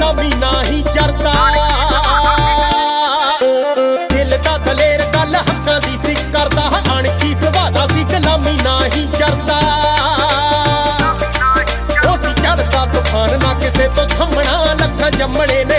ਗੁਲਾਮੀ ਨਹੀਂ ਜਰਦਾ। ਦਿਲ ਦਾ ਦਲੇਰ ਗੱਲ ਹੱਕਾਂ ਦੀ ਸੀ ਕਰਦਾ, ਅਣਖੀ ਸੁਭਾਅ ਸੀ ਗੁਲਾਮੀ ਨਹੀਂ ਜਰਦਾ। ਉਹ ਸੀ ਚੜ੍ਹਦਾ ਤੂਫਾਨ ਨਾ ਕਿਸੇ ਤੋਂ ਥੰਮਣਾ, ਲੱਖਾਂ ਜੰਮਣੇ